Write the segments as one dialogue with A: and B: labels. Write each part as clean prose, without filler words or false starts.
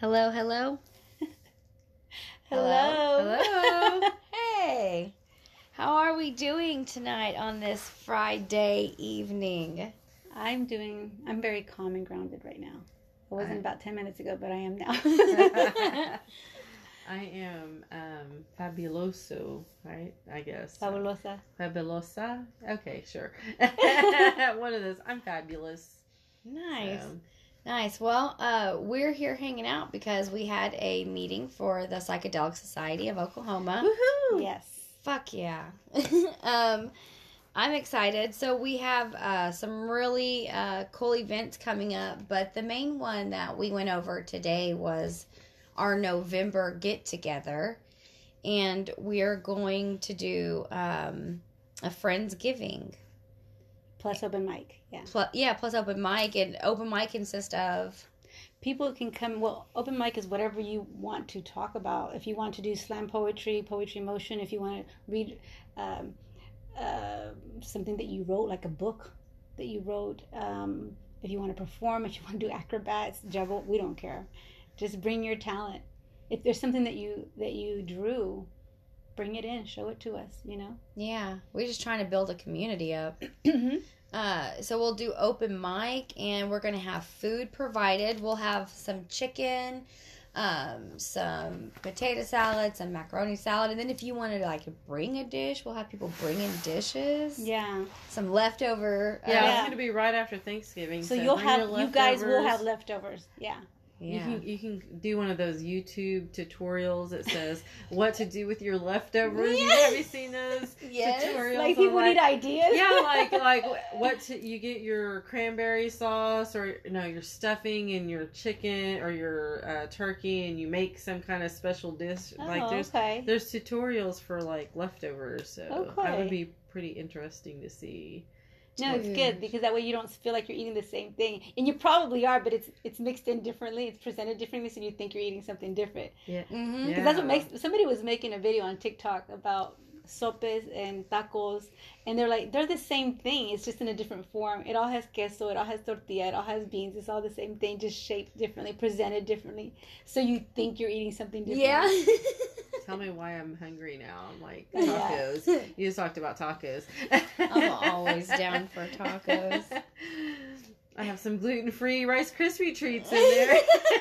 A: Hello, hello.
B: Hello.
A: Hello. Hey. How are we doing tonight on this Friday evening?
B: I'm very calm and grounded right now. I wasn't about 10 minutes ago, but I am now.
C: I am fabuloso, right? I guess.
B: Fabulosa.
C: Fabulosa? Okay, sure. One of those. I'm fabulous.
A: Nice.
C: So.
A: Nice. Well, we're here hanging out because we had a meeting for the Psychedelic Society of Oklahoma.
B: Woohoo! Yes.
A: Fuck yeah. I'm excited. So we have some really cool events coming up, but the main one that we went over today was our November get-together, and we are going to do a Friendsgiving.
B: Plus open mic, yeah.
A: Plus open mic, and open mic consists of...
B: People can come, well, open mic is whatever you want to talk about. If you want to do slam poetry, poetry motion, if you want to read something that you wrote, like a book that you wrote, if you want to perform, if you want to do acrobats, juggle, we don't care. Just bring your talent. If there's something that you drew, bring it in, show it to us, you know?
A: Yeah, we're just trying to build a community up.
B: Mm-hmm.
A: So we'll do open mic, and we're going to have food provided. We'll have some chicken, some potato salad, some macaroni salad, and then if you wanted to like bring a dish, we'll have people bring in dishes.
B: Yeah.
A: Some leftover.
C: Yeah, it's going to be right after Thanksgiving.
B: So you guys will have leftovers. Yeah.
A: Yeah.
C: You can do one of those YouTube tutorials that says what to do with your leftovers.
A: Yes.
C: Have you seen those
A: Yes.
C: tutorials?
B: Like people need ideas.
C: Yeah, like you get your cranberry sauce or your stuffing and your chicken or your turkey, and you make some kind of special dish. There's tutorials for like leftovers, so that would be pretty interesting to see.
B: No, it's good because that way you don't feel like you're eating the same thing, and you probably are, but it's mixed in differently, it's presented differently, so you think you're eating something different.
C: Yeah,
B: because that's what makes. Somebody was making a video on TikTok about sopes and tacos, and they're the same thing. It's just in a different form. It all has queso, it all has tortilla, it all has beans. It's all the same thing, just shaped differently, presented differently, so you think you're eating something different.
A: Yeah.
C: Tell me why I'm hungry now. I'm like, tacos. Yeah. You just talked about tacos.
A: I'm always down for tacos.
C: I have some gluten-free Rice Krispie treats in there.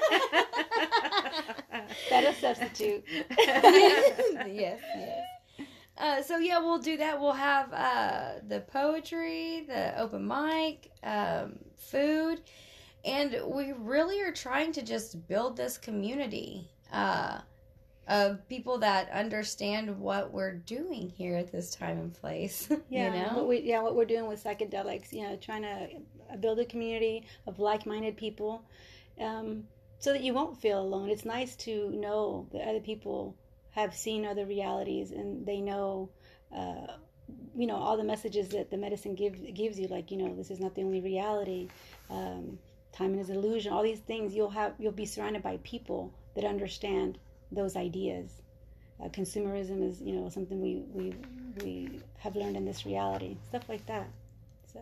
B: That'll substitute.
A: Yes. So yeah, we'll do that. We'll have the poetry, the open mic, food, and we really are trying to just build this community of people that understand what we're doing here at this time and place.
B: Yeah, what we're doing with psychedelics, trying to build a community of like-minded people, so that you won't feel alone. It's nice to know that other people have seen other realities, and they know, all the messages that the medicine gives you, like, this is not the only reality. Time is an illusion. All these things, you'll be surrounded by people that understand those ideas. Consumerism is, something we have learned in this reality. Stuff like that. So.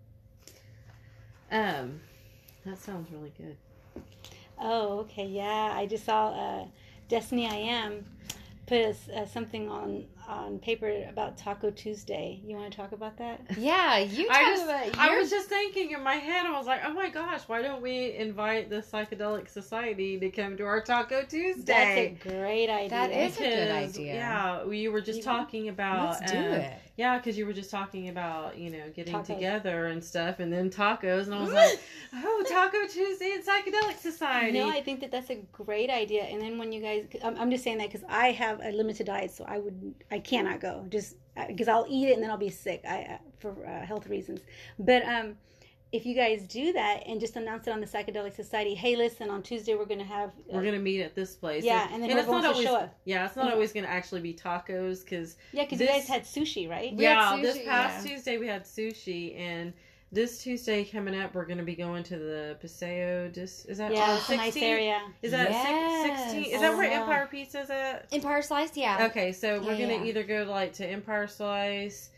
C: That sounds really good.
B: Oh, okay, yeah. I just saw Destiny I Am put something on paper about Taco Tuesday. You want to talk about that?
A: Yeah,
C: I was just thinking in my head, I was like, oh my gosh, why don't we invite the Psychedelic Society to come to our Taco Tuesday?
B: That's a great idea.
A: That is a good idea.
C: Yeah, you were just talking about...
A: Let's do it.
C: Yeah, because you were just talking about, getting
B: tacos
C: together and stuff, and then tacos, and I was like, oh, Taco Tuesday and Psychedelic Society.
B: No, I think that's a great idea. And then when you guys... I'm just saying that because I have a limited diet, so I cannot go, just because I'll eat it and then I'll be sick for health reasons. But if you guys do that and just announce it on the Psychedelic Society, hey, listen, on Tuesday we're going to
C: meet at this place.
B: Yeah, and then everyone will show up.
C: Yeah, it's not always going to actually be tacos because
B: you guys had sushi, right?
C: This past Tuesday we had sushi, and this Tuesday coming up we're going to be going to the Paseo. Is that
B: it's a nice area.
C: Is that 16? Is that where Empire Pizza's at?
A: Empire Slice, yeah.
C: Okay, so we're going to either go to Empire Slice,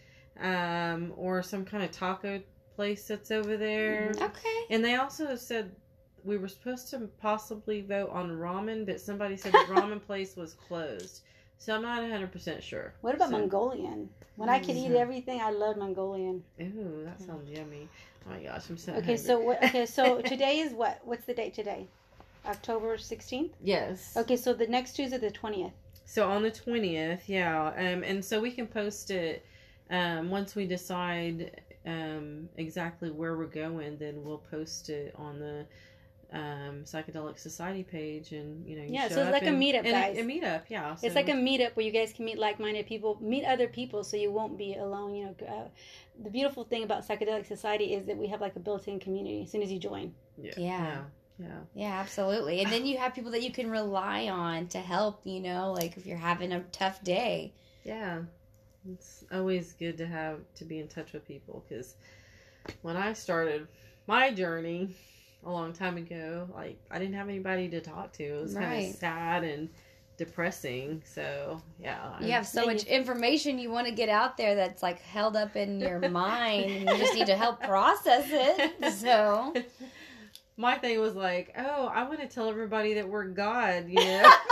C: or some kind of taco place that's over there.
A: Okay.
C: And they also said we were supposed to possibly vote on ramen, but somebody said the ramen place was closed. So I'm not 100% sure.
B: What about Mongolian? When I could eat everything, I love Mongolian.
C: Ooh, that sounds yummy. Oh my gosh, I'm so
B: hungry. So today is what? What's the date today? October 16th?
C: Yes.
B: Okay, so the next Tuesday, the 20th.
C: So on the 20th, yeah. And so we can post it once we decide exactly where we're going, then we'll post it on the Psychedelic Society page, and so
B: it's like a meetup, guys.
C: A meetup, yeah. So
B: it's like a meetup where you guys can meet like-minded people, meet other people, so you won't be alone. The beautiful thing about Psychedelic Society is that we have like a built-in community as soon as you join.
A: Yeah, absolutely. And then you have people that you can rely on to help. Like if you're having a tough day.
C: Yeah, it's always good to be in touch with people, because when I started my journey a long time ago, like I didn't have anybody to talk to. It was kind of sad and depressing. So
A: you have so much information you want to get out there that's like held up in your mind, and you just need to help process it. So
C: my thing was like, I want to tell everybody that we're God, And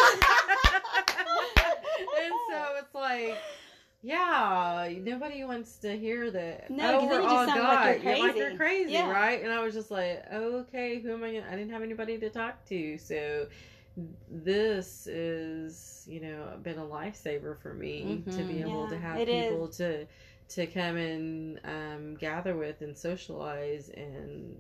C: so it's like, nobody wants to hear that.
B: No, we're all God.
C: You're crazy, right? And I was just like, okay, who am I? I didn't have anybody to talk to, so this is, been a lifesaver for me to be able to have people to come and gather with and socialize and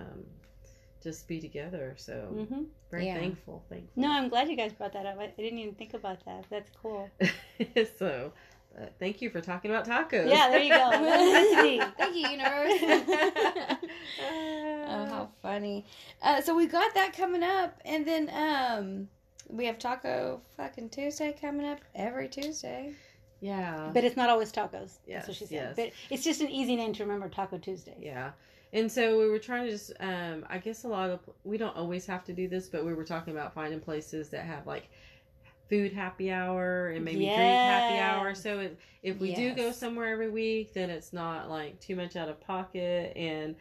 C: just be together. So very thankful.
B: No, I'm glad you guys brought that up. I didn't even think about that. That's cool.
C: So. Thank you for talking about tacos.
B: Yeah, there you go.
A: Thank you, universe. Oh, how funny. So we got that coming up, and then we have Taco fucking Tuesday coming up every Tuesday.
C: Yeah.
B: But it's not always tacos.
C: Yes,
B: that's what she said.
C: Yes.
B: But it's just an easy name to remember, Taco Tuesday.
C: Yeah. And so we were trying to just, I guess we don't always have to do this, but we were talking about finding places that have like food happy hour and maybe drink happy hour. So if we do go somewhere every week, then it's not like too much out of pocket. And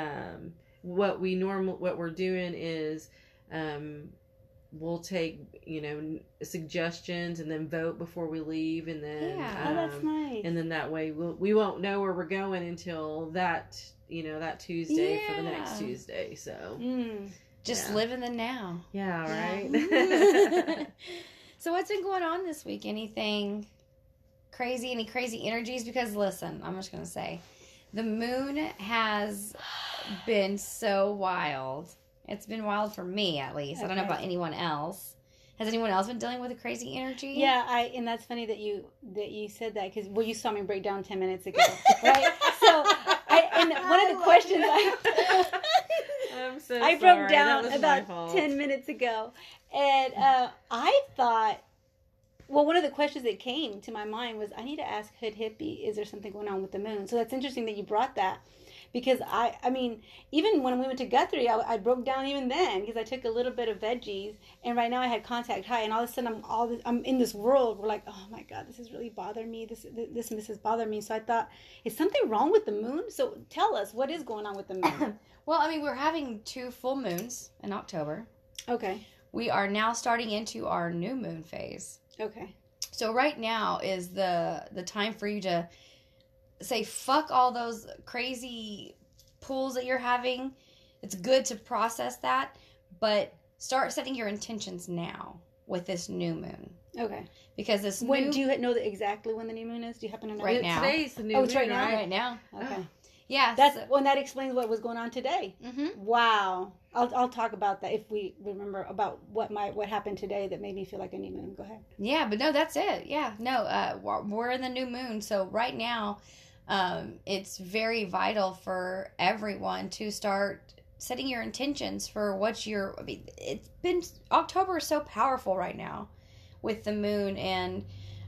C: what we're doing is we'll take suggestions and then vote before we leave, and then
B: that's nice.
C: And then that way we won't know where we're going until that that Tuesday for the next Tuesday. So
A: just live in the now.
C: Yeah, right.
A: So what's been going on this week? Anything crazy? Any crazy energies? Because listen, I'm just going to say, the moon has been so wild. It's been wild for me, at least. Okay. I don't know about anyone else. Has anyone else been dealing with a crazy energy?
B: Yeah, and that's funny that you said that, because you saw me break down 10 minutes ago, right? So, one of the questions
C: I'm so
B: I broke down about 10 minutes ago, and I thought, one of the questions that came to my mind was, I need to ask Hood Hippie, is there something going on with the moon? So that's interesting that you brought that. Because I mean, even when we went to Guthrie, I broke down even then, because I took a little bit of veggies, and right now I had contact high, and all of a sudden I'm in this world where, like, oh my God, this is really bothering me. This and this is bothering me. So I thought, is something wrong with the moon? So tell us, what is going on with the moon?
A: Well, I mean, we're having 2 full moons in October.
B: Okay.
A: We are now starting into our new moon phase.
B: Okay.
A: So right now is the time for you to say fuck all those crazy pulls that you're having. It's good to process that, but start setting your intentions now with this new moon.
B: Okay.
A: Because this
B: do you know exactly when the new moon is? Do you happen to know?
A: Right now.
C: Today's the new moon.
B: It's right now.
A: Right now.
B: Okay.
A: Yeah.
B: That explains what was going on today.
A: Mm-hmm.
B: Wow. I'll talk about that if we remember about what happened today that made me feel like a new moon. Go ahead.
A: Yeah, but no, that's it. Yeah, no, we're in the new moon, so right now, it's very vital for everyone to start setting your intentions for it's been, October is so powerful right now with the moon, and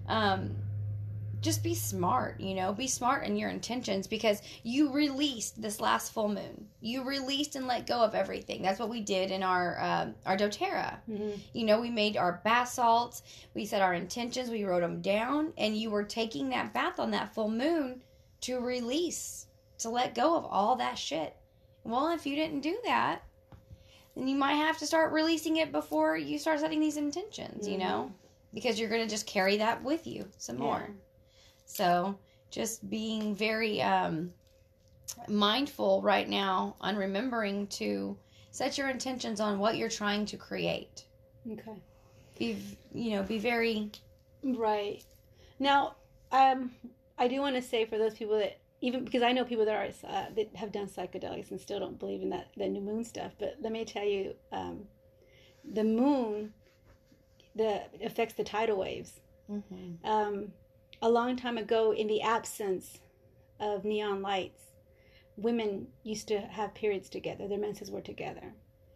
A: just be smart, be smart in your intentions, because you released this last full moon. You released and let go of everything. That's what we did in our doTERRA. Mm-hmm. We made our bath salts. We set our intentions. We wrote them down, and you were taking that bath on that full moon to release, to let go of all that shit. Well, if you didn't do that, And you might have to start releasing it before you start setting these intentions, you know, because you're going to just carry that with you some more. So just being very mindful right now on remembering to set your intentions on what you're trying to create.
B: Okay.
A: Be very...
B: Right. Now, I do want to say for those people that, even because I know people that are that have done psychedelics and still don't believe in the new moon stuff, but let me tell you, the moon affects the tidal waves. Mm-hmm. A long time ago, in the absence of neon lights, women used to have periods together. Their menses were together,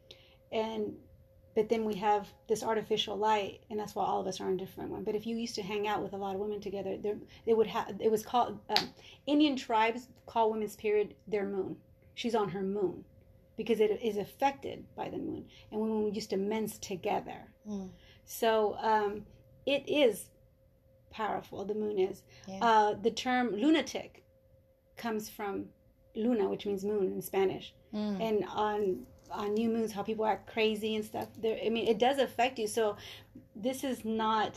B: but then we have this artificial light, and that's why all of us are on a different one. But if you used to hang out with a lot of women together, it was called, Indian tribes call women's period their moon. She's on her moon because it is affected by the moon. And when we used to men's together. So it is powerful, the moon is. Yeah. The term lunatic comes from luna, which means moon in Spanish. And on new moons, how people act crazy and stuff. It does affect you. So this is not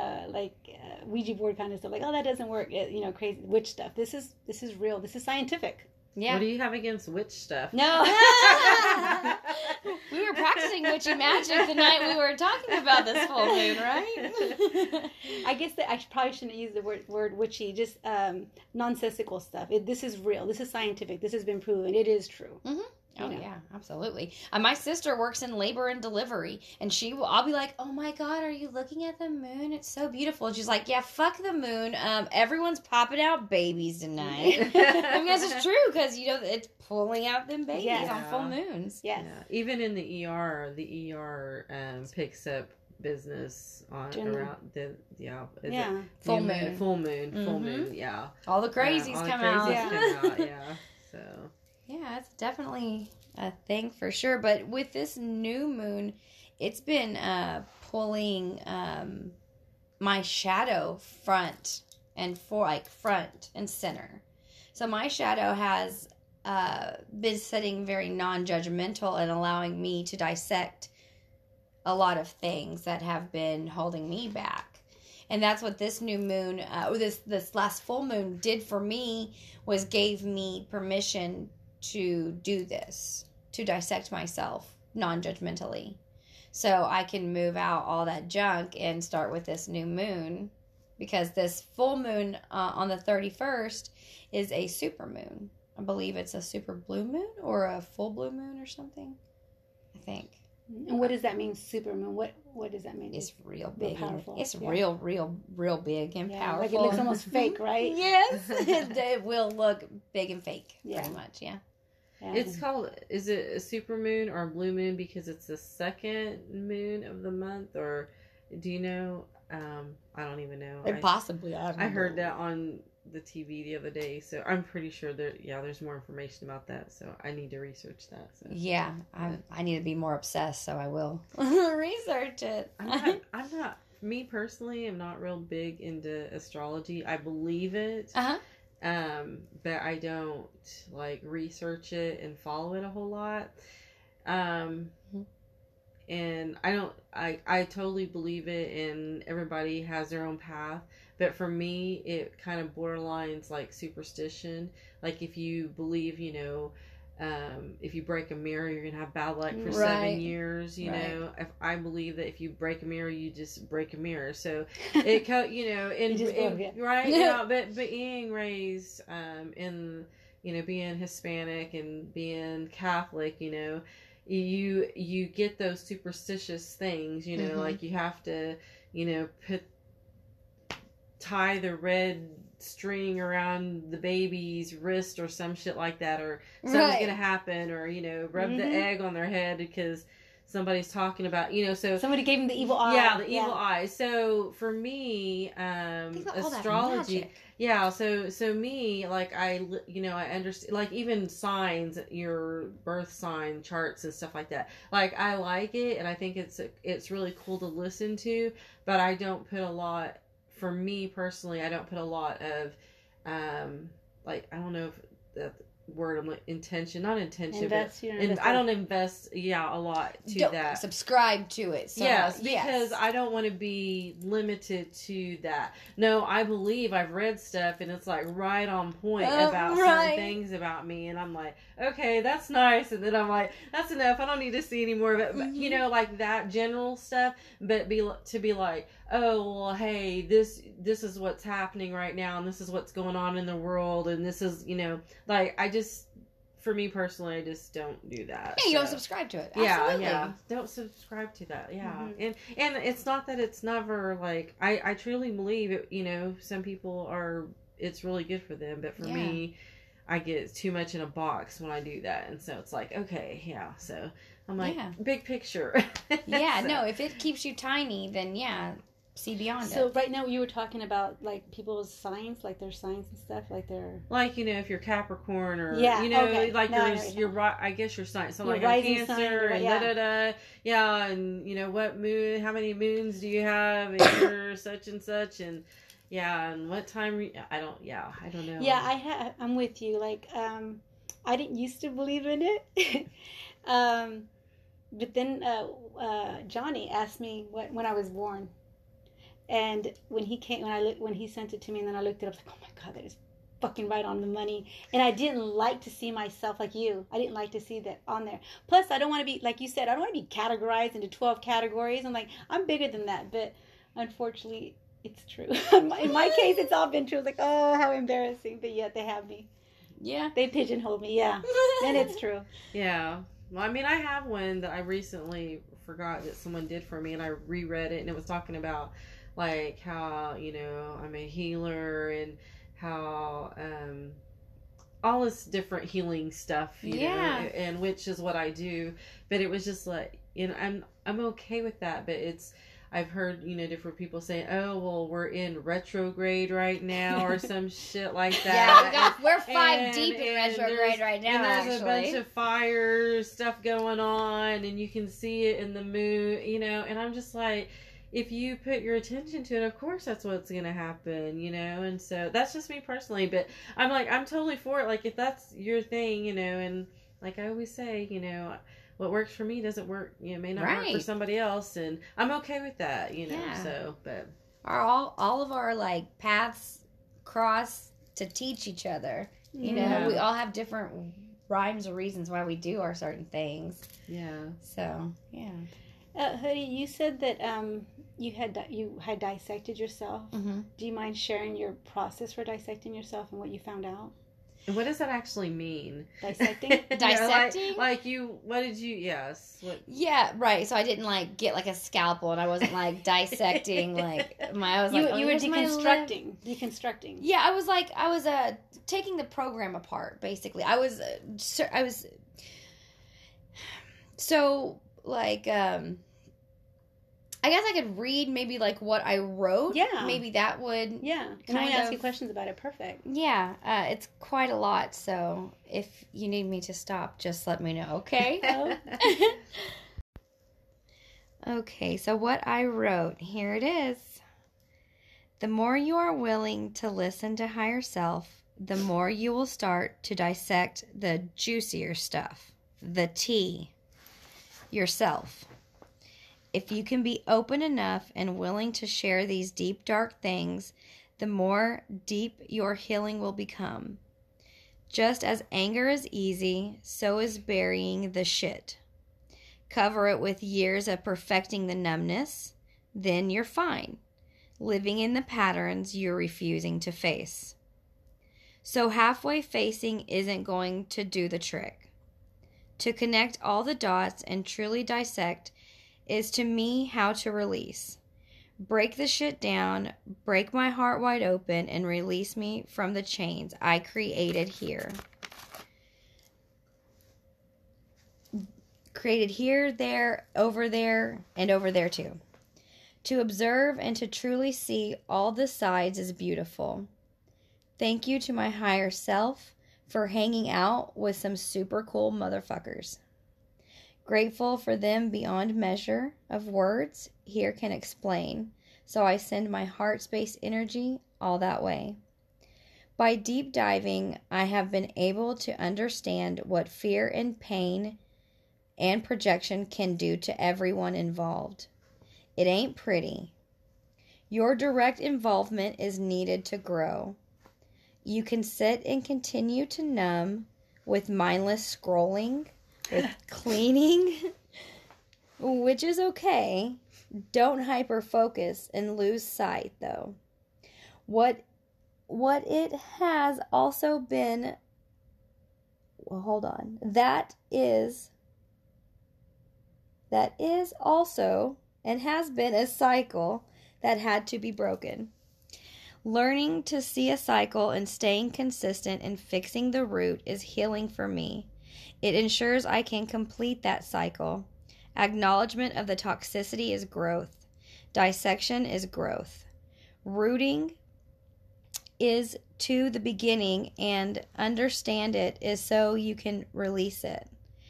B: Ouija board kind of stuff. Like, oh, that doesn't work. Crazy witch stuff. This is real. This is scientific.
C: Yeah. What do you have against witch stuff?
A: No. We were practicing witchy magic the night we were talking about this full moon, right?
B: I guess that I probably shouldn't use the word witchy. Just nonsensical stuff. This is real. This is scientific. This has been proven. It is true.
A: Mm-hmm. Oh, yeah, absolutely. My sister works in labor and delivery, and I'll be like, oh my God, are you looking at the moon? It's so beautiful. And she's like, yeah, fuck the moon. Everyone's popping out babies tonight. I mean, this is true, because, it's pulling out them babies on full moons.
B: Yes.
C: Yeah. Even in the ER picks up business on around the full moon. Yeah.
A: All the crazies come out.
C: Yeah. So.
A: Yeah, it's definitely a thing for sure. But with this new moon, it's been pulling my shadow front and center. So my shadow has been sitting very non-judgmental and allowing me to dissect a lot of things that have been holding me back. And that's what this new moon, this last full moon did for me, was gave me permission to do this, to dissect myself non-judgmentally, so I can move out all that junk and start with this new moon, because this full moon on the 31st is a super moon. I believe it's a super blue moon or a full blue moon or something, I think.
B: And what does that mean, super moon? What does that mean?
A: It's real big.
B: Powerful.
A: It's real big and powerful.
B: Like it looks almost fake, right?
A: Yes, it will look big and fake, pretty much, yeah.
C: It's called, is it a super moon or a blue moon because it's the second moon of the month, or do you know? I don't even know.
A: I
C: heard that on the TV the other day, so I'm pretty sure there's more information about that, so I need to research that. So.
A: Yeah, I need to be more obsessed, so I will research it.
C: I'm not, me personally, I'm not real big into astrology. I believe it. But I don't research it and follow it a whole lot. And I totally believe it, and everybody has their own path. But for me, it kind of borderlines like superstition. Like if you believe, if you break a mirror, you're going to have bad luck for 7 years, you know. If I believe that if you break a mirror, you just break a mirror. So it, right? But being raised in, being Hispanic and being Catholic, you get those superstitious things, like you have to, tie the red string around the baby's wrist or some shit like that, or something's gonna happen, or rub the egg on their head because somebody's talking about so
B: somebody gave him the evil eye.
C: Evil eye. So for me, astrology, so me, I understand, even signs, your birth sign charts and stuff like that, I like it, and I think it's really cool to listen to, but I don't put a lot. For me personally, I don't put a lot of, I don't know if word, I'm like intention, not intention,
B: invest,
C: but I don't invest a lot to that.
A: Subscribe to it. So
C: yes, because I don't want to be limited to that. No, I believe I've read stuff and it's like right on point about certain things about me, and I'm like, okay, that's nice, and then I'm like, that's enough. I don't need to see any more of it. But you know, like that general stuff. But be like, oh well, hey, this is what's happening right now, and this is what's going on in the world, and this is, you know, like for me personally, I just don't do that.
A: Yeah, you don't subscribe to it. Absolutely.
C: Yeah, don't subscribe to that. Yeah, and it's not that it's never like I truly believe it. You know, some people it's really good for them, but for me, I get too much in a box when I do that, and so it's like, okay, yeah, so I'm like, big picture.
A: Yeah, so. No, if it keeps you tiny, then see beyond it.
B: So right now you were talking about like people's signs, like their signs and stuff, like their
C: like, you know, if you're Capricorn or you know, like your I guess your sign. So like I'm Cancer and and you know what moon, how many moons do you have, and you're such and such, and and what time I don't know.
B: Yeah, I'm with you. Like I didn't used to believe in it. But then Johnny asked me when I was born. And when he sent it to me, and then I looked it up, I was like, oh my God, that is fucking right on the money. And I didn't like to see myself like you. I didn't like to see that on there. Plus, I don't want to be, like you said, I don't want to be categorized into 12 categories. I'm like, I'm bigger than that. But unfortunately, it's true. In my case, it's all been true. It's like, oh, how embarrassing. But yet they have me.
A: Yeah.
B: They pigeonholed me. Yeah. And it's true.
C: Yeah. Well, I mean, I have one that I recently forgot that someone did for me, and I reread it, and it was talking about like how, you know, I'm a healer and how all this different healing stuff, you know, and which is what I do. But it was just like, you know, I'm okay with that, but I've heard, you know, different people say, oh, well, we're in retrograde right now or some shit like that.
A: We're 5 deep in retrograde right now,
C: and there's a bunch of fire stuff going on, and you can see it in the moon, you know, and I'm just like, if you put your attention to it, of course that's what's going to happen, you know, and so that's just me personally, but I'm like, I'm totally for it, like, if that's your thing, you know, and like I always say, you know, what works for me doesn't work, you know, may not work for somebody else, and I'm okay with that, you know, so, but.
A: All of our, like, paths cross to teach each other, you know, we all have different rhymes or reasons why we do our certain things.
C: Yeah.
A: So, yeah.
B: Hoodie, you said that you had dissected yourself.
A: Mm-hmm.
B: Do you mind sharing your process for dissecting yourself and what you found out?
C: And what does that actually mean?
B: Dissecting?
A: Dissecting?
C: Like you, what did you, yes. What?
A: Yeah, right. So I didn't like get like a scalpel, and I wasn't like dissecting like I was like,
B: you were deconstructing.
A: Yeah, I was taking the program apart, basically. I was so like I guess I could read maybe like what I wrote.
B: Yeah.
A: Maybe that would.
B: Yeah. And I ask you questions about it. Perfect.
A: Yeah. It's quite a lot. So if you need me to stop, just let me know. Okay. Okay. So what I wrote, here it is. The more you are willing to listen to higher self, the more you will start to dissect the juicier stuff, the tea, yourself. If you can be open enough and willing to share these deep, dark things, the more deep your healing will become. Just as anger is easy, so is burying the shit. Cover it with years of perfecting the numbness, then you're fine, living in the patterns you're refusing to face. So halfway facing isn't going to do the trick. To connect all the dots and truly dissect is to me how to release. Break the shit down, break my heart wide open, and release me from the chains I created here. Created here, there, and over there too. To observe and to truly see all the sides is beautiful. Thank you to my higher self for hanging out with some super cool motherfuckers. Grateful for them beyond measure of words here can explain, so I send my heart space energy all that way. By deep diving, I have been able to understand what fear and pain and projection can do to everyone involved. It ain't pretty. Your direct involvement is needed to grow. You can sit and continue to numb with mindless scrolling, with cleaning, which is okay. Don't hyper-focus and lose sight, though. What it has also been... Well, hold on. That is also and has been a cycle that had to be broken. Learning to see a cycle and staying consistent and fixing the root is healing for me. It ensures I can complete that cycle. Acknowledgement of the toxicity is growth. Dissection is growth. Rooting is to the beginning, and understand it is so you can release it.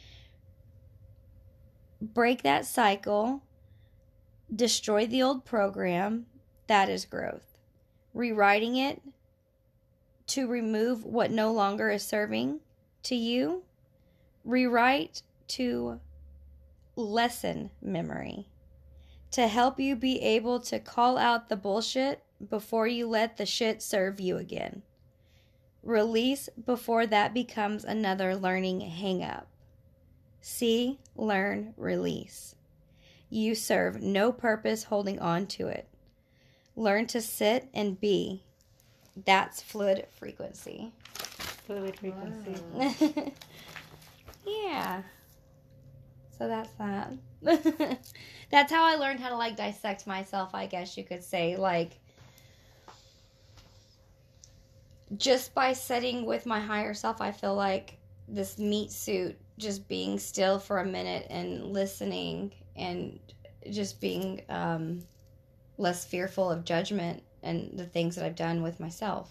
A: Break that cycle. Destroy the old program. That is growth. Rewriting it to remove what no longer is serving to you. Rewrite to lessen memory. To help you be able to call out the bullshit before you let the shit serve you again. Release before that becomes another learning hang-up. See, learn, release. You serve no purpose holding on to it. Learn to sit and be. That's fluid frequency.
B: Fluid frequency.
A: Wow. Yeah. So that's that. That's how I learned how to, like, dissect myself, I guess you could say. Like, just by sitting with my higher self, I feel like this meat suit, just being still for a minute and listening and just being less fearful of judgment and the things that I've done with myself.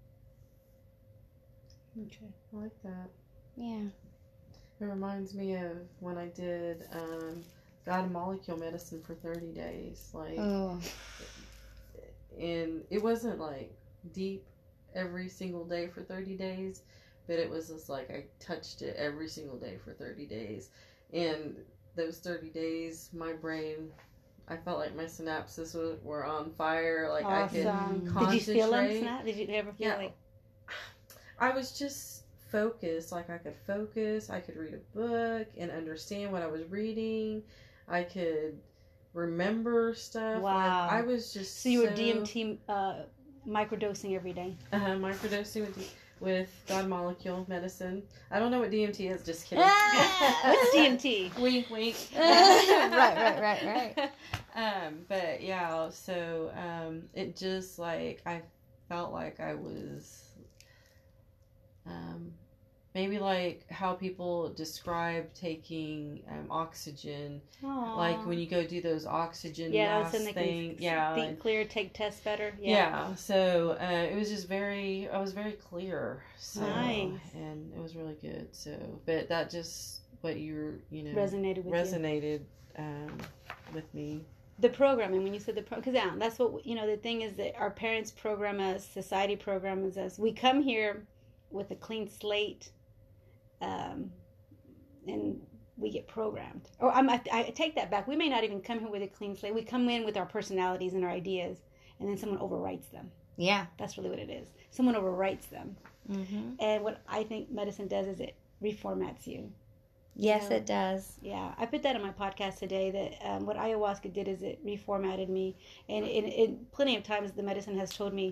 C: Okay, I like that.
A: Yeah.
C: It reminds me of when I did God Molecule Medicine for 30 days. And it wasn't like deep every single day for 30 days, but it was just like I touched it every single day for 30 days. And those 30 days, my brain, I felt like my synapses were on fire. Like
B: awesome.
C: I could concentrate.
B: Did you feel them? Did you ever feel like...
C: I was just focused. Like I could focus. I could read a book and understand what I was reading. I could remember stuff.
B: Wow.
C: Like, I was just
B: So you were DMT microdosing every day?
C: Microdosing with God Molecule Medicine. I don't know what DMT is, just kidding.
B: What's DMT?
C: Wink, wink.
A: Right.
C: But yeah, so it just like, I felt like I was maybe like how people describe taking oxygen.
B: Aww.
C: Like when you go do those oxygen mask things.
B: Think clear, take tests better.
C: Yeah. So it was just I was very clear. So,
B: nice.
C: And it was really good. So, but that just what
B: resonated
C: with me.
B: The programming, when you said because that's what, the thing is that our parents program us, society programs us. We come here with a clean slate, and we get programmed. Or I take that back. We may not even come here with a clean slate. We come in with our personalities and our ideas, and then someone overwrites them.
A: Yeah.
B: That's really what it is. Someone overwrites them.
A: Mm-hmm.
B: And what I think medicine does is it reformats you.
A: Yes, it does. Yeah.
B: I put that on my podcast today, that what ayahuasca did is it reformatted me. And in plenty of times the medicine has told me,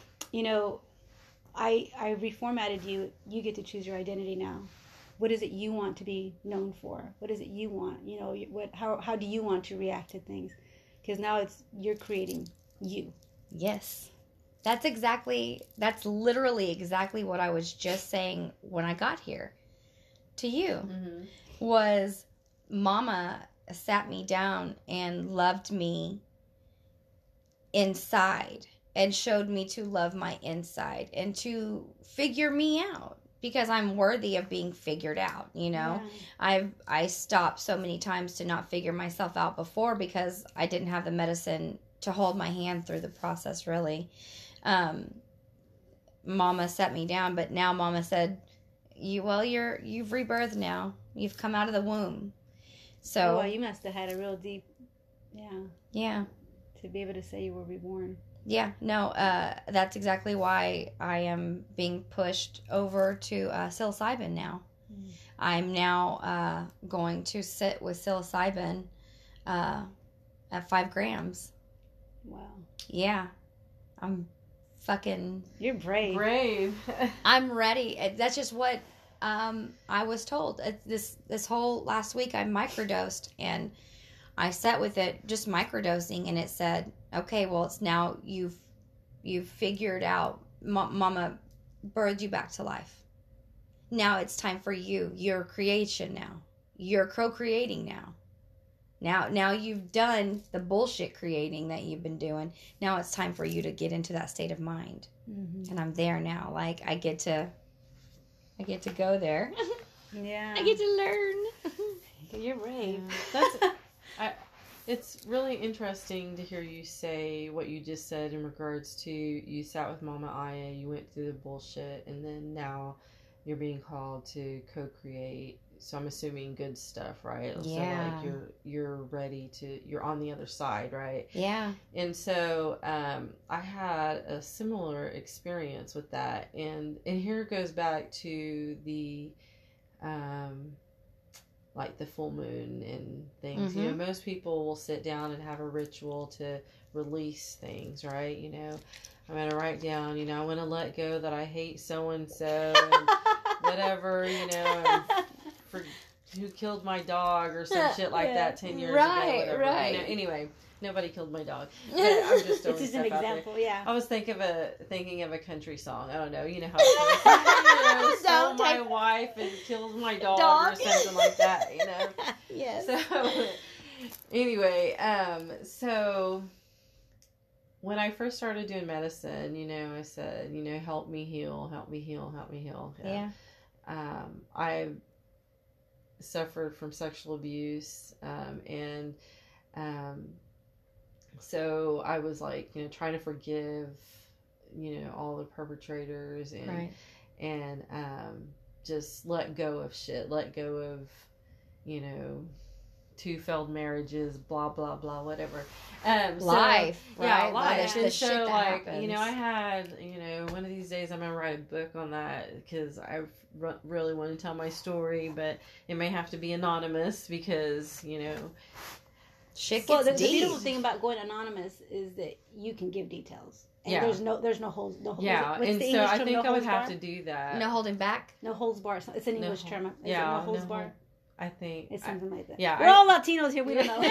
B: I reformatted you. You get to choose your identity now. What is it you want to be known for? What is it you want? How do you want to react to things? Because now you're creating you.
A: Yes. That's literally exactly what I was just saying when I got here to you. Mm-hmm. Was Mama sat me down and loved me inside and showed me to love my inside and to figure me out, because I'm worthy of being figured out, Yeah. I stopped so many times to not figure myself out before because I didn't have the medicine to hold my hand through the process, really. Mama set me down, but now Mama said, you've rebirthed now. You've come out of the womb. So
B: well, you must have had a real deep,
A: yeah,
B: to be able to say you were reborn.
A: Yeah, no, that's exactly why I am being pushed over to psilocybin now. Mm. I'm now going to sit with psilocybin at 5 grams. Wow. Yeah, I'm fucking...
B: You're brave.
C: Brave.
A: I'm ready. That's just what I was told. This whole last week I microdosed, and I sat with it just microdosing, and it said, okay, well, it's now you've figured out, Mama birthed you back to life. Now it's time for you. You're creation now. You're co-creating now. Now you've done the bullshit creating that you've been doing. Now it's time for you to get into that state of mind. Mm-hmm. And I'm there now. Like, I get to go there.
B: Yeah.
A: I get to learn.
B: You're brave.
C: Yeah. It's really interesting to hear you say what you just said in regards to you sat with Mama Aya, you went through the bullshit, and then now you're being called to co-create. So I'm assuming good stuff, right?
A: Yeah.
C: So like you're ready to, you're on the other side, right?
A: Yeah.
C: And so I had a similar experience with that, and here it goes back to the like the full moon and things. Mm-hmm. You know, most people will sit down and have a ritual to release things, right? You know, I'm going to write down, you know, I want to let go that I hate so-and-so and whatever, you know, and for who killed my dog or some shit like that 10 years ago. Whatever.
A: Right.
C: You know, anyway, nobody killed my dog. But I'm just throwing
B: it's just
C: stuff
B: an example,
C: out there.
B: Yeah.
C: I was thinking of a country song. I don't know. You know how it is. Stole my wife and killed my dog or something like that. You know.
A: Yes.
C: So anyway, so when I first started doing medicine, you know, I said, you know, help me heal, help me heal, help me heal.
A: Yeah.
C: I suffered from sexual abuse, and so I was like, you know, trying to forgive, you know, all the perpetrators and
A: right.
C: and just let go of shit, let go of, you know, 2 failed marriages, blah blah blah, whatever.
A: Life,
C: so,
A: right?
C: Yeah, life.
A: And
C: so,
A: shit
C: like,
A: happens.
C: you know, I had, you know, one of these days I'm gonna write a book on that because I really want to tell my story, but it may have to be anonymous because, you know,
A: shit gets
B: well, the
A: deep.
B: beautiful thing about going anonymous is that you can give details. And
C: yeah.
B: there's no holds. No,
C: yeah, and so I think I would have to do that.
A: No holding back.
B: No holds bar. It's an English term. Is
C: yeah,
B: it no holds bar?
C: I think
B: it's something like that.
C: Yeah,
B: we're all Latinos here. We don't know.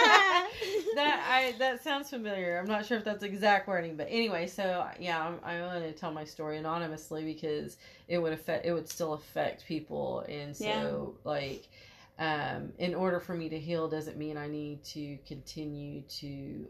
C: that sounds familiar. I'm not sure if that's exact wording, but anyway. So yeah, I want to tell my story anonymously because it would still affect people, and so like, in order for me to heal doesn't mean I need to continue to,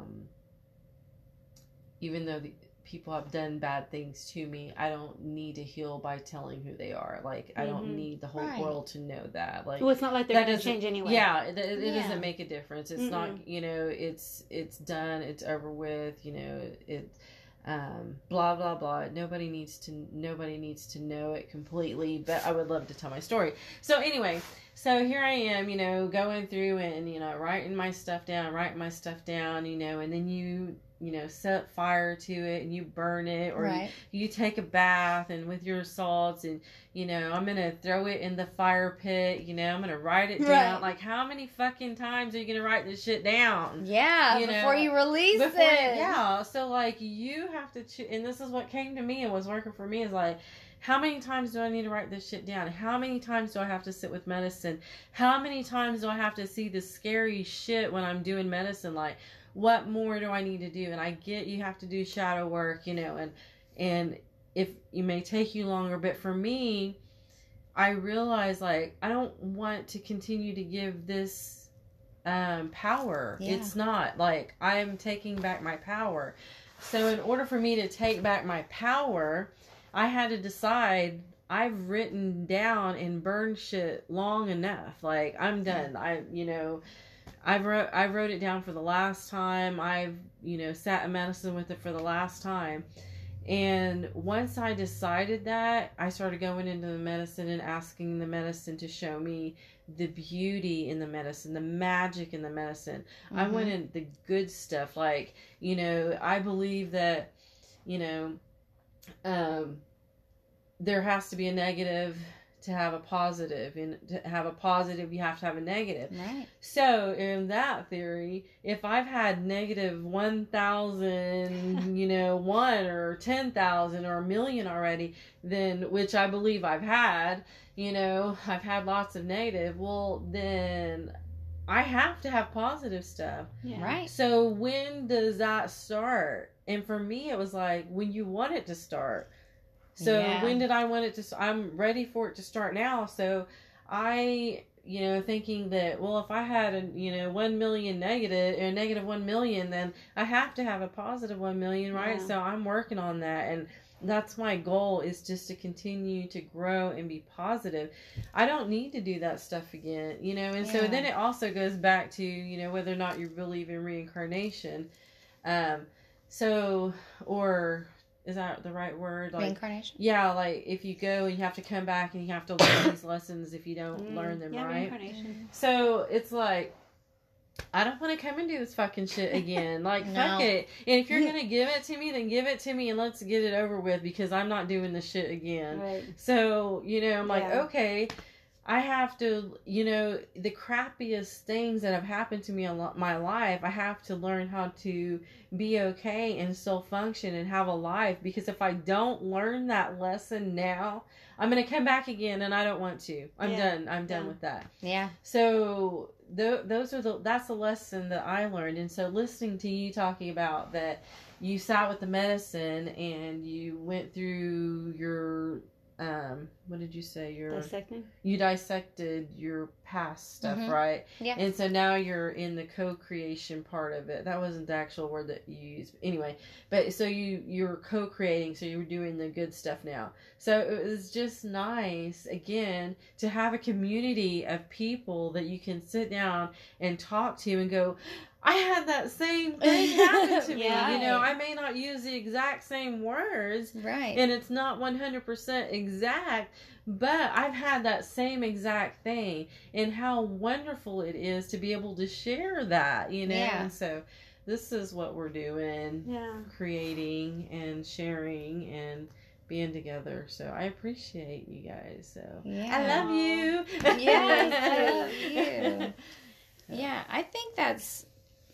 C: even though people have done bad things to me, I don't need to heal by telling who they are. Like, I don't need the whole world to know that. Like,
B: well, it's not like they're going to change anyway.
C: Yeah, it doesn't make a difference. It's not, you know, it's done, it's over with, you know, blah blah blah. Nobody needs to know it completely, but I would love to tell my story. So anyway, so here I am, you know, going through and, you know, writing my stuff down, you know, and then you know, set fire to it and you burn it, or you take a bath and with your salts, and, you know, I'm going to throw it in the fire pit, you know, I'm going to write it down. Like, how many fucking times are you going to write this shit down?
A: Yeah, before you release it.
C: Yeah, so, like, you have to, and this is what came to me and was working for me, is like, how many times do I need to write this shit down? How many times do I have to sit with medicine? How many times do I have to see the scary shit when I'm doing medicine? Like, what more do I need to do? And I get you have to do shadow work, you know, and if it may take you longer, but for me, I realize, like, I don't want to continue to give this power. Yeah. It's not like I'm taking back my power. So in order for me to take back my power, I had to decide, I've written down and burned shit long enough. Like, I'm done. I wrote it down for the last time. I've, you know, sat in medicine with it for the last time. And once I decided that, I started going into the medicine and asking the medicine to show me the beauty in the medicine, the magic in the medicine. Mm-hmm. I went in the good stuff. Like, you know, I believe that, you know, there has to be a negative to have a positive, and to have a positive you have to have a negative.
A: Right.
C: So in that theory, if I've had negative 1,000, you know, 1 or 10,000 or 1,000,000 already, then, which I believe I've had, you know, I've had lots of negative, well then I have to have positive stuff.
A: Yeah. Right.
C: So when does that start? And for me it was like when you want it to start. So when did I want it to I'm ready for it to start now. So I, you know, thinking that, well, if I had a, you know, 1,000,000 negative or negative 1,000,000, then I have to have a positive 1,000,000, right? So I'm working on that, and that's my goal, is just to continue to grow and be positive. I don't need to do that stuff again, you know. And so then it also goes back to, you know, whether or not you believe in reincarnation. So, or is that the right word? Like,
A: reincarnation?
C: Yeah, like if you go and you have to come back and you have to learn these lessons if you don't learn them, right?
B: Reincarnation.
C: So it's like, I don't want to come and do this fucking shit again. Like, fuck it. And if you're going to give it to me, then give it to me and let's get it over with, because I'm not doing this shit again.
B: Right.
C: So, you know, I'm like, okay, I have to, you know, the crappiest things that have happened to me in my life, I have to learn how to be okay and still function and have a life. Because if I don't learn that lesson now, I'm going to come back again and I don't want to. I'm done. I'm done with that.
A: Yeah.
C: So that's the lesson that I learned. And so listening to you talking about that, you sat with the medicine and you went through your, what did you say?
B: Dissecting?
C: You dissected your past stuff, right?
A: Yeah.
C: And so now you're in the co-creation part of it. That wasn't the actual word that you used. Anyway, but so you're co-creating, so you're doing the good stuff now. So it was just nice, again, to have a community of people that you can sit down and talk to and go, I had that same thing happen to me. You know, I may not use the exact same words.
A: Right.
C: And it's not 100% exact, but I've had that same exact thing. And how wonderful it is to be able to share that, you know?
A: Yeah.
C: And so this is what we're doing.
B: Yeah.
C: Creating and sharing and being together. So I appreciate you guys. So I love you.
A: Yes, I love you. Yeah, I think that's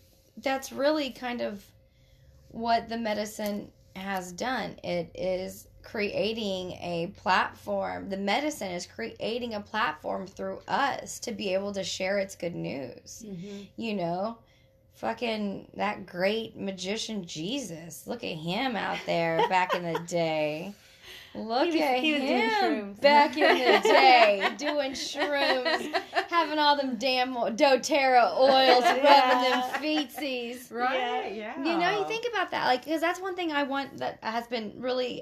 A: really kind of what the medicine has done. It is creating a platform. The medicine is creating a platform through us to be able to share its good news. Mm-hmm. You know, fucking that great magician Jesus. Look at him out there back in the day. Look at him back in the day doing shrooms, having all them damn doTERRA oils rubbing them feetsies.
C: Right, yeah.
A: You know, you think about that. Like, because that's one thing I want that has been really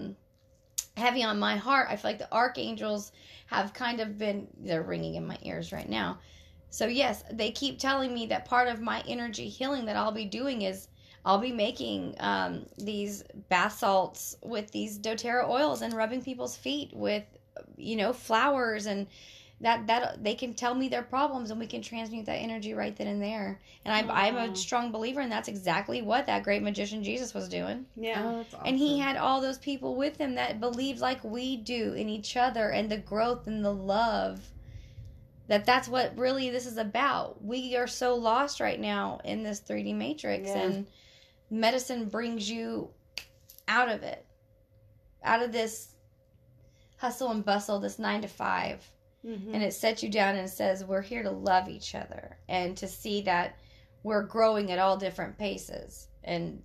A: heavy on my heart. I feel like the archangels have kind of been, they're ringing in my ears right now. So, yes, they keep telling me that part of my energy healing that I'll be doing is I'll be making these bath salts with these doTERRA oils and rubbing people's feet with, you know, flowers, and that they can tell me their problems and we can transmute that energy right then and there. And I'm a strong believer, and that's exactly what that great magician Jesus was doing.
B: Yeah.
C: Oh, that's awesome.
A: And he had all those people with him that believed like we do in each other and the growth and the love. That's what really this is about. We are so lost right now in this 3D matrix, and medicine brings you out of it, out of this hustle and bustle, this 9 to 5. Mm-hmm. And it sets you down and says, we're here to love each other and to see that we're growing at all different paces. And,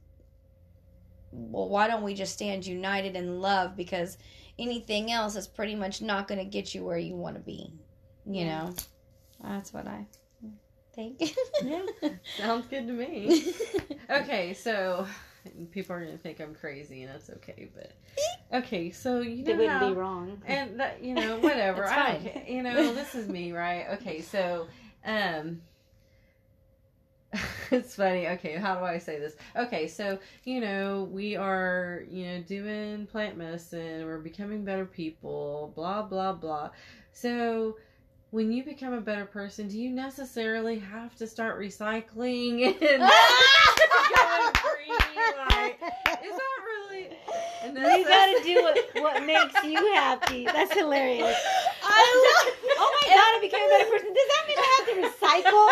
A: well, why don't we just stand united in love? Because anything else is pretty much not going to get you where you want to be. You know? That's what I think.
C: Yeah, sounds good to me. Okay, so people are going to think I'm crazy, and that's okay, but okay, so you know
B: they wouldn't be wrong,
C: and that, you know, whatever.
A: It's
C: I
A: fine.
C: don't, you know, this is me, right? Okay, so It's funny. Okay, how do I say this? Okay, so, we are, doing plant medicine. We're becoming better people, blah, blah, blah. So, when you become a better person, do you necessarily have to start recycling and going green? Like, is that really...
B: You gotta do what makes you happy. That's hilarious. Oh my God, I became a better person. Does that mean I have to recycle?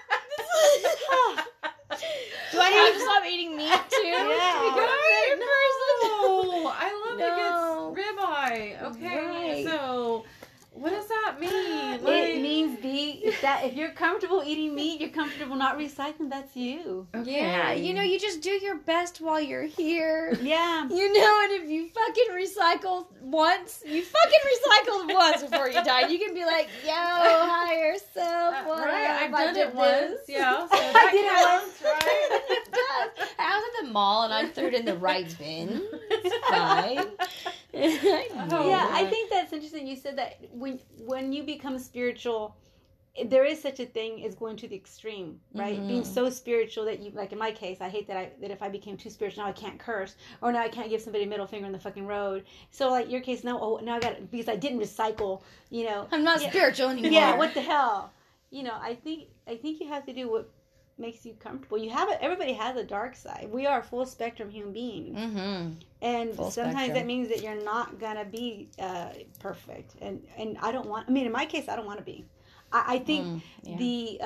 A: Do I have to stop eating meat too?
B: Yeah.
A: To become a better person?
C: No, I love a good ribeye. Okay, so what does that mean?
B: It means if you're comfortable eating meat, you're comfortable not recycling. That's you.
C: Okay.
A: Yeah, you just do your best while you're here.
B: Yeah.
A: And if you fucking recycle once, you fucking recycled once before you die. You can be like, yo, higher self, what
C: right,
A: up?
C: I've done it once. Yeah, so
B: I did it once,
C: right?
A: It does. I was at the mall and I threw it in the right bin. It's fine.
B: Yeah, I think that's interesting. You said that when you become spiritual, there is such a thing as going to the extreme, right?
A: Mm-hmm.
B: Being so spiritual that you, like in my case, I hate that if I became too spiritual, now I can't curse, or now I can't give somebody a middle finger in the fucking road. So like your case, now I got it because I didn't recycle,
A: I'm not spiritual anymore.
B: Yeah, what the hell? I think you have to do what makes you comfortable. Everybody has a dark side. We are full spectrum human beings.
A: Mm-hmm.
B: And
A: Full
B: sometimes
A: spectrum.
B: that means that you're not going to be perfect. And I don't want, in my case, I don't want to be. I think the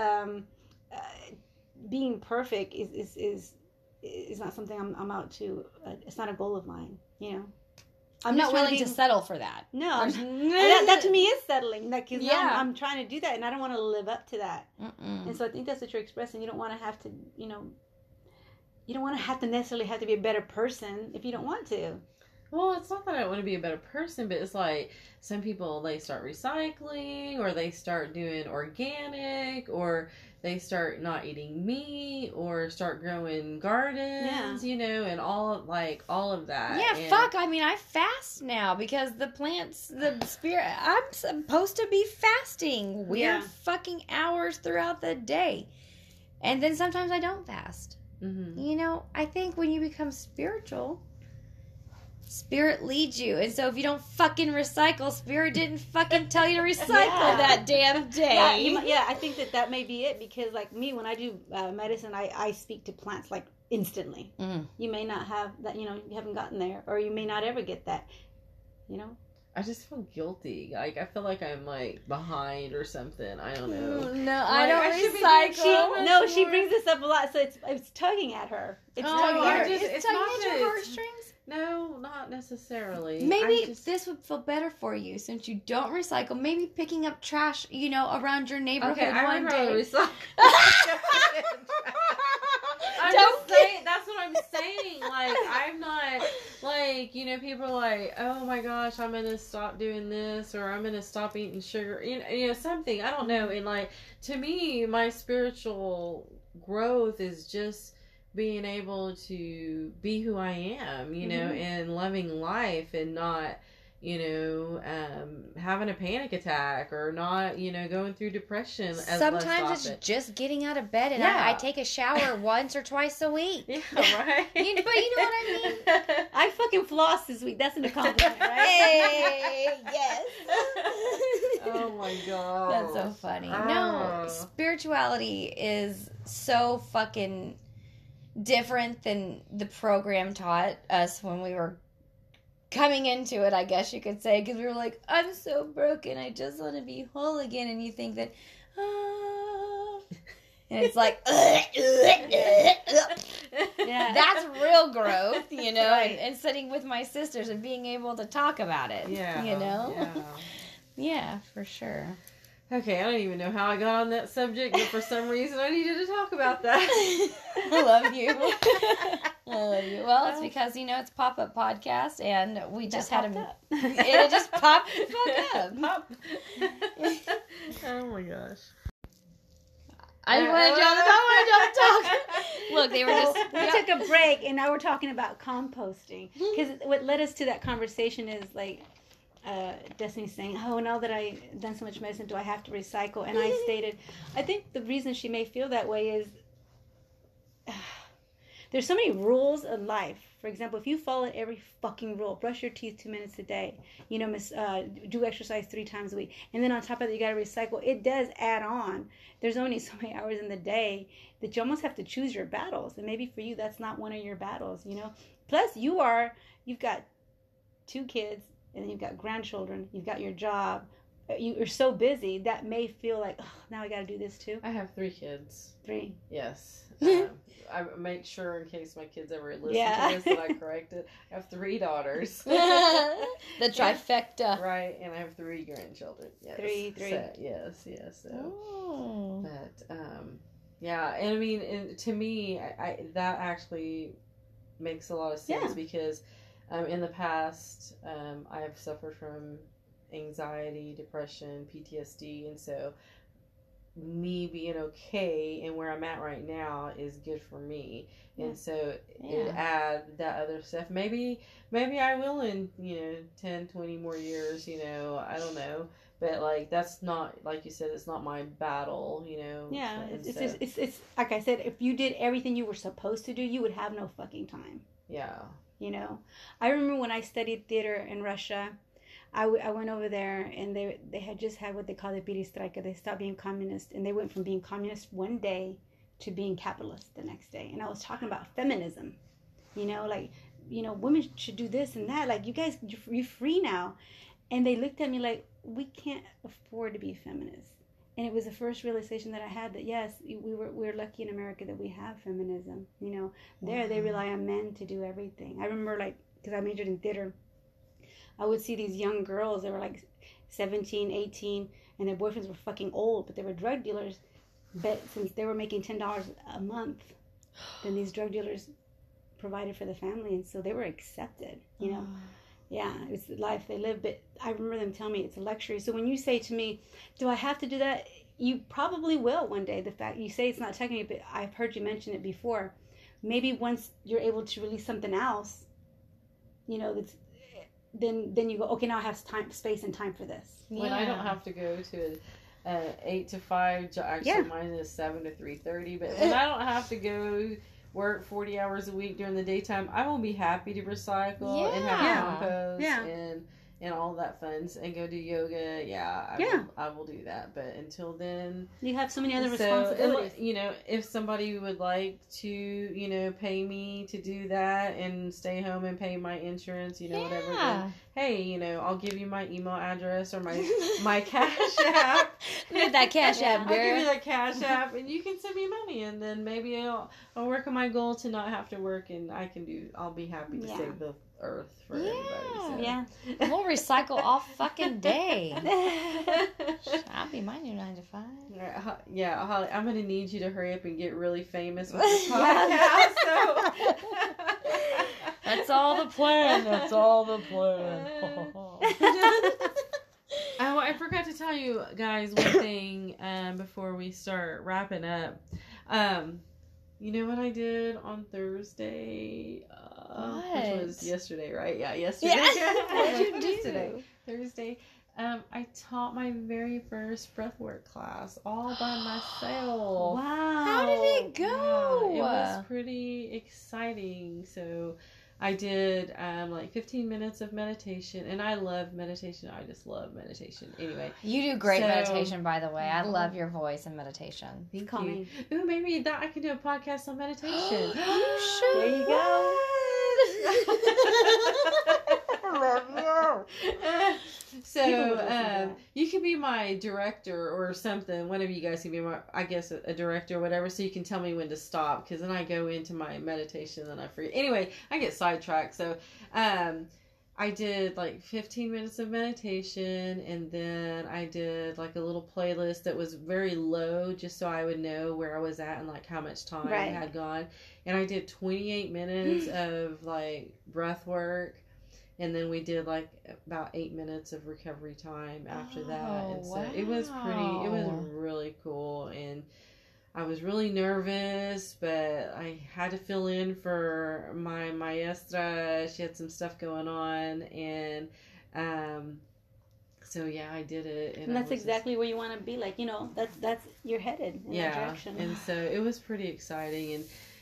B: being perfect is not something I'm out to. It's not a goal of mine,
A: I'm not willing to settle for that.
B: No, that to me is settling. Because I'm trying to do that, and I don't want to live up to that.
A: Mm-mm.
B: And so I think that's what you're expressing. You don't want to have to, you don't want to have to necessarily have to be a better person if you don't want to.
C: Well, it's not that I want to be a better person, but it's like some people, they start recycling, or they start doing organic, or they start not eating meat, or start growing gardens, and all of that.
A: Yeah, fuck. I mean, I fast now because the plants, the spirit, I'm supposed to be fasting weird fucking hours throughout the day. And then sometimes I don't fast.
C: Mm-hmm.
A: I think when you become spiritual, Spirit leads you. And so if you don't fucking recycle, Spirit didn't fucking tell you to recycle that damn day.
B: Yeah, I think that may be it, because like me, when I do medicine, I speak to plants like instantly.
A: Mm.
B: You may not have that, you haven't gotten there, or you may not ever get that,
C: I just feel guilty. Like, I feel like I'm, like, behind or something. I don't know.
A: No,
C: like,
A: I don't recycle.
B: She brings this up a lot, so it's tugging at her. It's tugging at her.
A: It's tugging at your heartstrings?
C: No, not necessarily.
A: Maybe this would feel better for you since you don't recycle. Maybe picking up trash, around your neighborhood one day.
C: Recycle. That's what I'm saying. Like, I'm not, like, people are like, oh my gosh, I'm going to stop doing this, or I'm going to stop eating sugar, something. I don't know. And, like, to me, my spiritual growth is just being able to be who I am, and loving life, and not, having a panic attack, or not, going through depression.
A: Sometimes it's just getting out of bed, and I take a shower once or twice a week.
C: Yeah, right.
A: But you know what I mean?
B: I fucking flossed this week. That's an accomplishment, right?
A: Hey, yes.
C: Oh my god.
A: That's so funny. No, spirituality is so fucking different than the program taught us when we were coming into it, I guess you could say, because we were like, I'm so broken, I just want to be whole again, and you think that, and it's like, that's real growth,
B: Right.
A: and sitting with my sisters and being able to talk about it, Yeah, for sure.
C: Okay, I don't even know how I got on that subject, but for some reason I needed to talk about that.
A: I love you. Well, it's because, it's Pop-Up Podcast, and we just had it just popped the fuck up.
C: Pop. Oh my gosh.
A: I wanted y'all to talk. Look, they were just...
B: We took a break, and now we're talking about composting. Because what led us to that conversation is, like, Destiny's saying, now that I've done so much medicine, do I have to recycle? And I stated, I think the reason she may feel that way is There's so many rules of life. For example, if you follow every fucking rule, brush your teeth 2 minutes a day, do exercise 3 times a week, and then on top of that, you got to recycle. It does add on. There's only so many hours in the day that you almost have to choose your battles. And maybe for you, that's not one of your battles, Plus, you've got 2 kids, and then you've got grandchildren, you've got your job. You're so busy that may feel like, oh, now I got to do this too.
C: I have 3 kids.
B: 3.
C: Yes. I make sure in case my kids ever listen to this that I correct it. I have 3 daughters.
A: The trifecta.
C: Right, and I have 3 grandchildren. Yes.
B: 3.
C: So, yes. So, but yeah, and I mean, to me, I that actually makes a lot of sense because in the past, I have suffered from anxiety, depression, PTSD, and so me being okay and where I'm at right now is good for me. And so it add that other stuff. Maybe I will in 10, 20 more years, I don't know, but like that's not, like you said, it's not my battle,
B: Yeah, it's like I said, if you did everything you were supposed to do, you would have no fucking time.
C: Yeah.
B: I remember when I studied theater in Russia, I went over there, and they had just had what they call the perestroika. They stopped being communist, and they went from being communist one day to being capitalist the next day. And I was talking about feminism, women should do this and that. Like, you guys, you're free now. And they looked at me like, we can't afford to be feminists. And it was the first realization that I had that, yes, we're lucky in America that we have feminism. There they rely on men to do everything. I remember, because I majored in theater, I would see these young girls that were like 17, 18, and their boyfriends were fucking old, but they were drug dealers. But since they were making $10 a month, then these drug dealers provided for the family, and so they were accepted, Yeah, it's the life they live, but I remember them telling me it's a luxury. So when you say to me, do I have to do that? You probably will one day. The fact you say it's not technically, but I've heard you mention it before. Maybe once you're able to release something else, that's then you go, okay, now I have space and time for this.
C: When I don't have to go to 8 to 5, actually mine is 7 to 3:30, but when I don't have to go work 40 hours a week during the daytime, I will be happy to recycle and have compost and all that fun and go do yoga. I will do that. But until then,
B: you have so many other responsibilities.
C: If somebody would like to, pay me to do that and stay home and pay my insurance, whatever. Then, hey, I'll give you my email address or my Cash App.
A: With that Cash App,
C: I'll give you that Cash App, and you can send me money, and then maybe I'll work on my goal to not have to work, and I'll be happy to save the earth for everybody. So.
A: We'll recycle all fucking day. I'll be my new 9 to 5.
C: Yeah, Holly, I'm gonna need you to hurry up and get really famous with this podcast. So.
A: That's all the plan.
C: Oh, I forgot to tell you guys one thing before we start wrapping up. You know what I did on Thursday? Which was yesterday, right? Yeah, yesterday.
A: What did you do?
C: Yesterday, Thursday. I taught my very first breathwork class all by myself.
B: Wow.
A: How did it go?
C: Yeah, it was pretty exciting. So I did 15 minutes of meditation, and I love meditation. I just love meditation. Anyway,
A: you do great meditation, by the way. I love your voice in meditation.
B: Thank you.
C: Ooh, maybe I can do a podcast on meditation.
A: You should.
B: There you go.
A: I love you.
C: So you can be my director or something. One of you guys can be a director or whatever, so you can tell me when to stop, because then I go into my meditation and then I forget. Anyway, I get sidetracked. So I did 15 minutes of meditation, and then I did a little playlist that was very low, just so I would know where I was at and how much time had gone. And I did 28 minutes of breath work. And then we did about 8 minutes of recovery time after that. And so it was really cool. And I was really nervous, but I had to fill in for my maestra. She had some stuff going on. And so, yeah, I did it.
B: And that's exactly where you want to be. That's you're headed in that direction.
C: And so it was pretty exciting.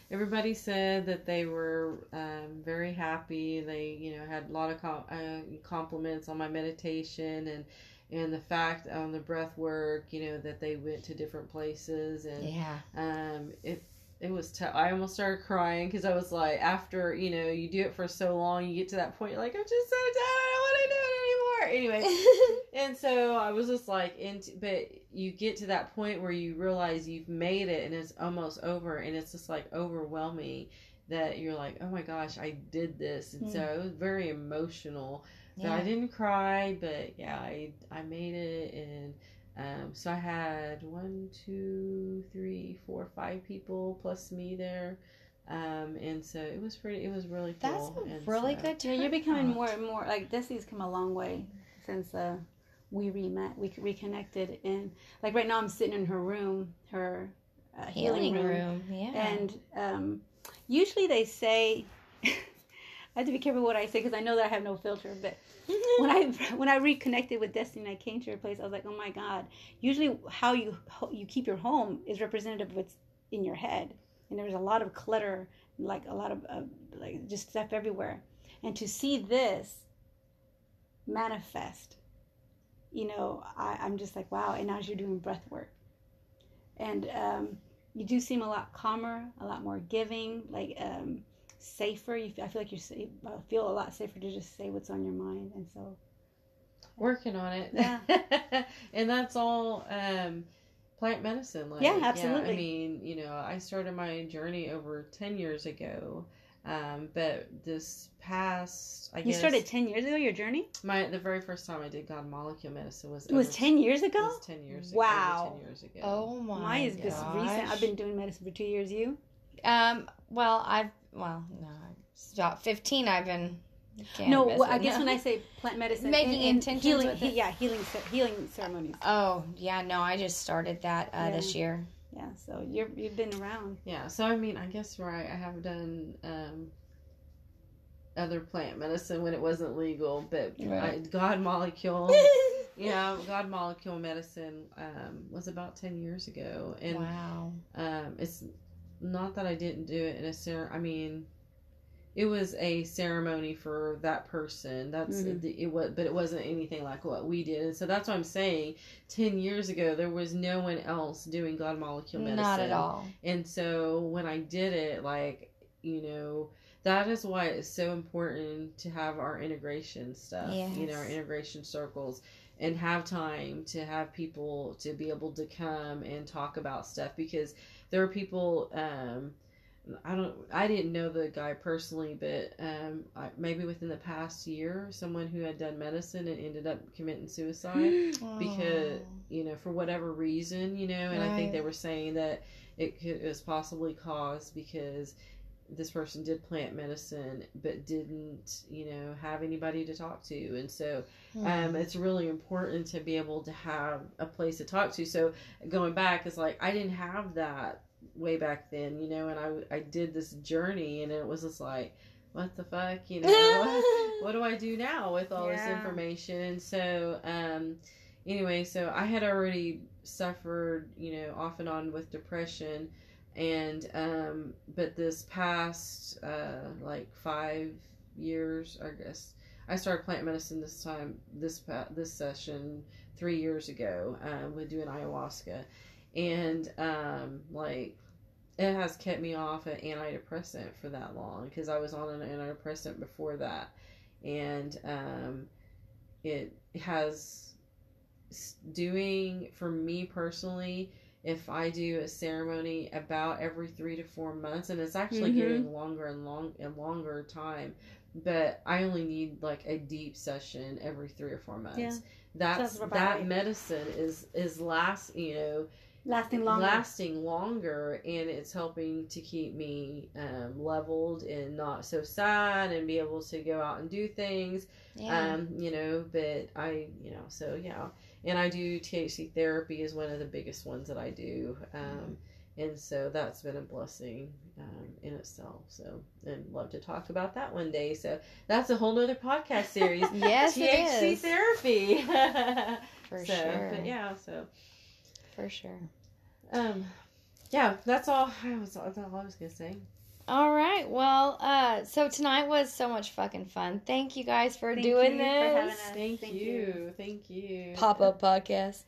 C: everybody said that they were very happy. They, had a lot of compliments on my meditation and the fact on the breath work, that they went to different places. And it was tough. I almost started crying because I was like, after, you do it for so long, you get to that point, you're like, I'm just so done. I don't want to do it anymore. Anyway. And so I was just like, but you get to that point where you realize you've made it and it's almost over. And it's just like overwhelming that you're like, oh my gosh, I did this. And so it was very emotional. But I didn't cry, but yeah, I made it. And so I had 1, 2, 3, 4, 5 people plus me there. And so it was really cool.
A: That's really good.
B: Yeah, you're becoming more and more, like, Destiny's come a long way since we reconnected. And like right now I'm sitting in her room, her healing room.
A: Yeah.
B: And usually they say, I have to be careful what I say because I know that I have no filter, but when I reconnected with Destiny and I came to her place, I was like, oh my God. Usually how you keep your home is representative of what's in your head. And there's a lot of clutter, like a lot of like just stuff everywhere. And to see this manifest, I'm just like, wow. And now you're doing breath work. And you do seem a lot calmer, a lot more giving, like safer. I feel like you feel a lot safer to just say what's on your mind. And so
C: working on it.
B: Yeah.
C: And that's all plant medicine. Like,
B: yeah, absolutely.
C: I mean, I started my journey over 10 years ago. But this past, I guess... You
B: started 10 years ago, your journey?
C: The very first time I did God Molecule Medicine was...
B: It was 10 years ago?
C: It was 10 years ago.
B: Wow.
C: 10 years ago.
A: Oh my
B: Mine is just recent. I've been doing medicine for 2 years. You?
A: No, about 15 I've been...
B: I guess when I say plant medicine...
A: Making intentions
B: healing,
A: with it.
B: healing ceremonies.
A: Oh, yeah, no, I just started that this year.
B: Yeah, so you've been around.
C: Yeah, so I mean, I guess I have done other plant medicine when it wasn't legal, but God Molecule, God Molecule Medicine was about 10 years ago, and
A: wow,
C: it's not that I didn't do it in a I mean, it was a ceremony for that person. That's it was, but it wasn't anything like what we did. And so that's what I'm saying. 10 years ago, there was no one else doing God Molecule Medicine.
A: Not at all.
C: And so when I did it, that is why it's so important to have our integration stuff.
A: Yes.
C: Our integration circles, and have time to have people to be able to come and talk about stuff, because there are people. I didn't know the guy personally, but maybe within the past year, someone who had done medicine and ended up committing suicide because, for whatever reason, and I think they were saying that it was possibly caused because this person did plant medicine but didn't, have anybody to talk to. And so it's really important to be able to have a place to talk to. So going back, it's like I didn't have that way back then, and I did this journey, and it was just like, what the fuck, what do I do now with all this information? And so anyway, so I had already suffered, off and on with depression, and but this past 5 years, I guess, I started plant medicine this session 3 years ago with doing ayahuasca. And it has kept me off an antidepressant for that long, because I was on an antidepressant before that, and it has doing, for me personally, if I do a ceremony about every 3 to 4 months, and it's actually getting longer and longer time, but I only need like a deep session every 3 or 4 months. Yeah. That medicine is lasting longer, and it's helping to keep me leveled and not so sad, and be able to go out and do things. But I so yeah, and I do THC therapy is one of the biggest ones that I do, and so that's been a blessing in itself. So, and love to talk about that one day. So that's a whole nother podcast series.
A: Yes,
C: THC
A: it is.
C: therapy.
A: For sure.
C: But yeah, so
A: for sure.
C: Yeah, that's all I was gonna say.
A: All right. Well, so tonight was so much fucking fun. Thank you guys for doing this.
B: For having us.
C: Thank you. Thank you.
A: Pop-up podcast.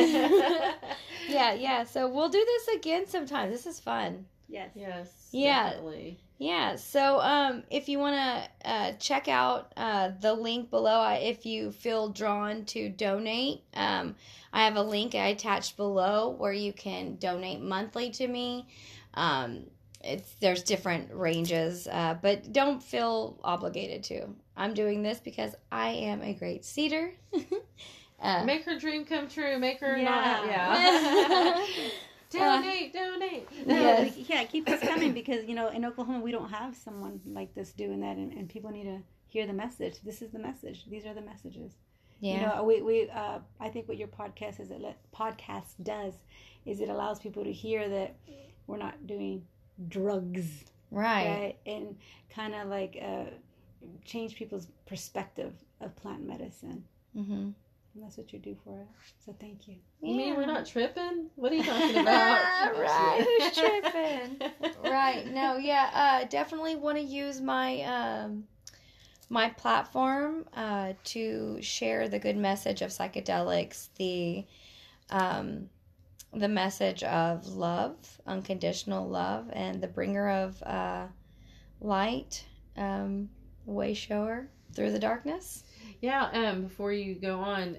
A: Yeah. So we'll do this again sometime. This is fun.
B: Yes.
A: Yeah.
C: Definitely.
A: Yeah. So if you want to check out the link below, if you feel drawn to donate, I have a link I attached below where you can donate monthly to me. There's different ranges, but don't feel obligated to. I'm doing this because I am a great seeder.
C: Make her dream come true. Make her donate.
B: Yeah, keep this coming because in Oklahoma we don't have someone like this doing that, and people need to hear the message. This is the message. These are the messages.
A: Yeah.
B: We I think what your podcast does is it allows people to hear that we're not doing drugs,
A: right?
B: And kind of like change people's perspective of plant medicine.
A: Mm-hmm.
B: And that's what you do for us. So thank you.
C: You mean we're not tripping? What are you talking about?
A: Right. Who's tripping? Right. No, yeah. Definitely want to use my my platform to share the good message of psychedelics, the message of love, unconditional love, and the bringer of light, way shower through the darkness.
C: Yeah, before you go on,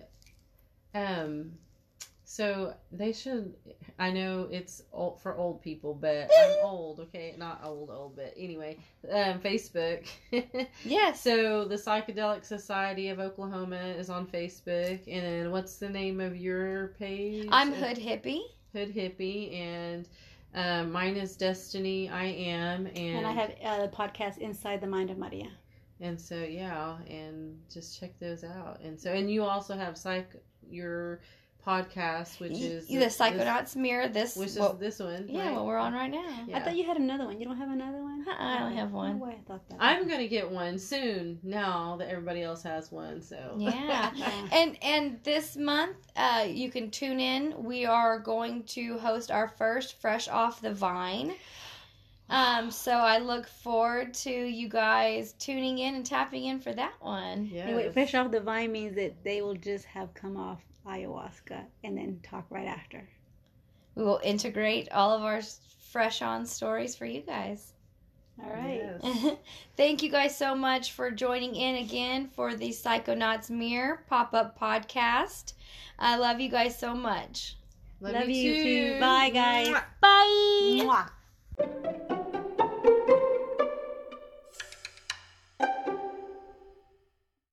C: so they should, I know it's old for old people, but I'm old, okay? Not old, but anyway, Facebook.
A: Yes.
C: So the Psychedelic Society of Oklahoma is on Facebook, and then what's the name of your page?
A: I'm Hood Hippie.
C: Hood Hippie, and mine is Destiny I Am,
B: and I have the podcast Inside the Mind of Maria.
C: And so and just check those out. And you also have your podcast, which is
A: the Psychonauts Mirror. This
C: one.
A: Yeah,
C: right?
A: what we're on right now.
B: Yeah. I thought you had another one. You don't have another one?
A: I don't have one.
B: No way, I thought that.
C: I'm gonna get one soon. Now that everybody else has one, so
A: yeah. And this month, you can tune in. We are going to host our first Fresh Off the Vine. So I look forward to you guys tuning in and tapping in for that one.
C: Yeah.
B: Anyway, Fresh Off the Vine means that they will just have come off ayahuasca and then talk right after.
A: We will integrate all of our fresh on stories for you guys.
B: All right.
C: Yes.
A: Thank you guys so much for joining in again for the Psychonauts Mirror pop-up podcast. I love you guys so much.
B: Love you too. Bye, guys.
A: Bye.
B: Mwah.